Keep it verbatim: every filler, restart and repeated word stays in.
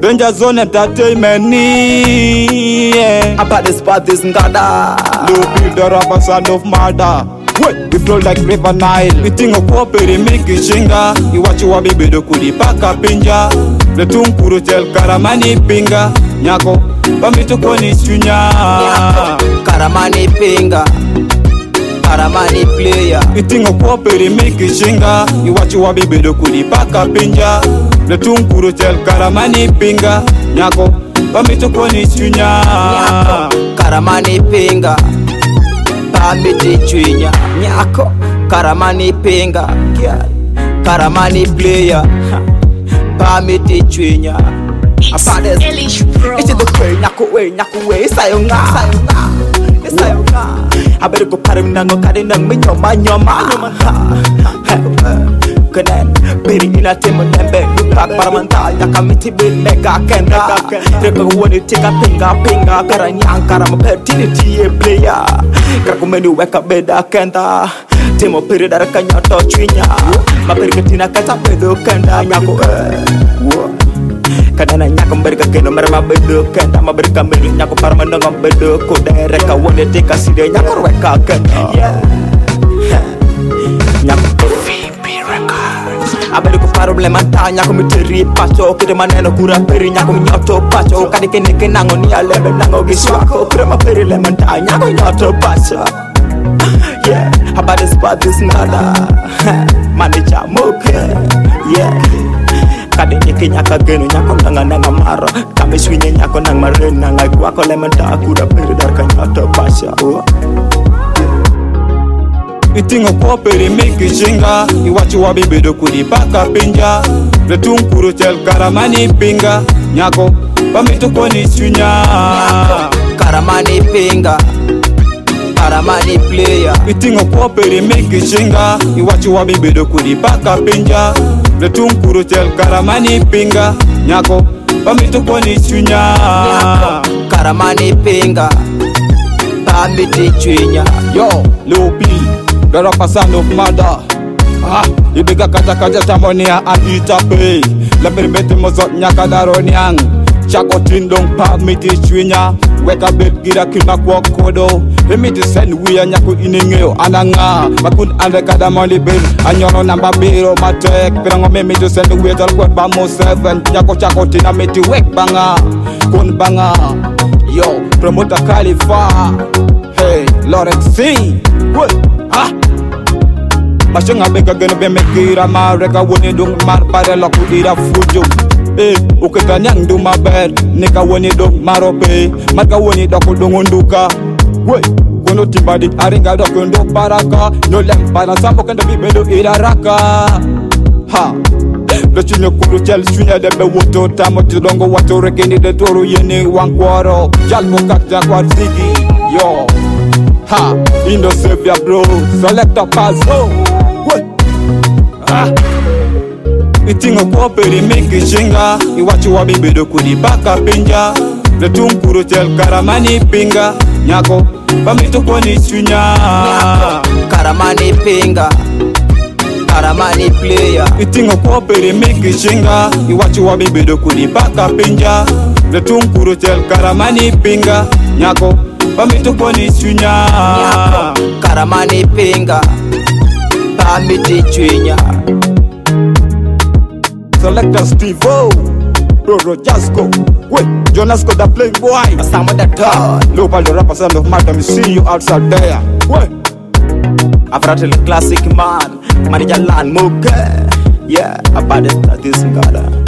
Danger Zone Entertainment, yeah. About this part, this ngada. Low the rapper son of murder. Wait, we flow like River Nile. We think of popere make it shinga. You watch your baby do kudi paka pinja. The tunkuru tel karamani pinga. Nyako, bamito koni sunya. Karamani pinga. Karamani player. We think of popere make it shinga. You watch your baby do kudi paka pinja. The tunkuru tel karamani pinga. Nyako, bamito koni sunya. Karamani pinga. Pamiti chwinya nyako karamani pinga karamani player pamiti chwinya apades it's the way nyako way nyako way sayonga sayonga sayonga abedo ko parim nango kadina minyoma nyoma kanen beri ina temo nembe lupa paramanta yakamiti bilega kenda reko woni tika pinga pinga karanyang karama pertinity player krakumeni weka beda kenda temo peri daraka nyoto chwinya maperi ketina kata bedo kenda nyako kadana nyako berga keno merma bedo kenda maberi kambedu nyako paramanda ngom bedo ko dereka woni tika side nyako weka kenda yeah nyako abedi ko problema ta nyako miteri pacho kide maneno kura peri nyako nyoto pacho kadi kene kenango ni alebe nango giswako prema peri lemon ta nyako nyoto pacho yeah about this part this nada manager moke yeah kadi nyeke nyaka geno nyako nanga nanga maro kame swinye nyako nang maren nanga kwako lemon ta kura peri dar ka nyoto pacho oh. Itingo popere make shinga. You watch your baby do kudi paka pinja. The tunkuru tel karamani pinga. Nyako, bamito koni sunya. Karamani pinga. Karamani player. Itingo popere make shinga. You watch your baby do kudi paka pinja. The tunkuru tel karamani pinga. Nyako, bamito koni sunya. Karamani pinga. Pamiti chwinya. Yo, Lil B. The rapper son of murder. Ah, you biga kata kata tamonia anita pay. La berbete mozot nyaka daronyang. Chako tindong pa miti chwinya. Weka bet gira kina kwa kodo. Lemiti sen wia nyako iningeo ananga. Bakun ande kada moli bil. Anyono namba biro matek. Pirango me miti sen wia tal kwa bamo seven. Nyako chako tina miti wek banga. Kun banga. Yo, promoter Khalifa. Hey, Lawrence C. What? Ah, Mashenga bega gonna be mekira mareka woni dung mar pare la kudira fujo. Eh, uketanyang du maber nika woni dung marope. Marka woni doko dungunduka. We, kono tibadi aringa doko ndo baraka. No lem para sambo kenda bibedo iraraka. Ha. The chino kuru chel sunya de be woto tamo tilongo wato rekeni de toro yene wankwaro. Jalmo kakja kwa zigi. Yo. Ha, Indo Savior bro, select a pass, oh, what? Ah, itingo popere make shinga. You watch your baby do kudi paka pinja. The tunkuru tel karamani pinga. Nyako, bamito koni sunya. Karamani pinga. Karamani player. Itingo popere make shinga. You watch your baby do kudi paka pinja. The tunkuru tel karamani pinga. Nyako, bamito koni sunya. Karamani pinga. Pamiti chwinya. Selector Steve-O, Roro Jasko. Wait, Jonas got the playing boy. Some of the dog. Local the rapper son of Madam, see you outside there. Wait, I've rattled a classic man. Manager Land Moke. Yeah, about it, this ngada.